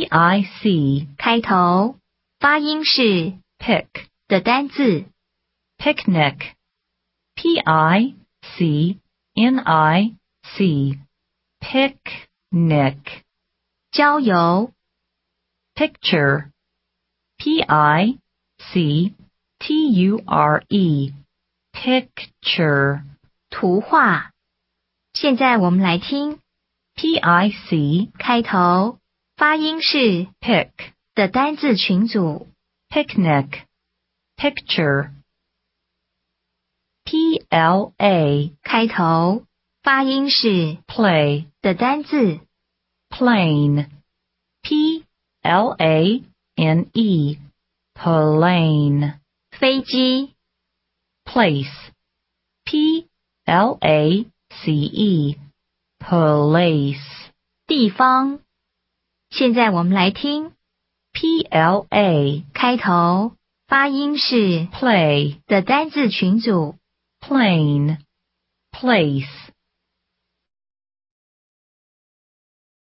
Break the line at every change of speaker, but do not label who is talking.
P-I-C
开头，发音是
pick
的单字。
picnic P-I-C-N-I-C picnic
郊游，
picture P-I-C-T-U-R-E picture
图画。现在我们来听
P-I-C
开头，发音是
pick
的单字群组。
picnic picture P-L-A
开头，发音是
play
的单字。
plane P-L-A-N-E plane
飞机，
place P-L-A-C-E place
地方。现在我们来听
P-L-A
开头，发音是
play
的单字群组。
plane place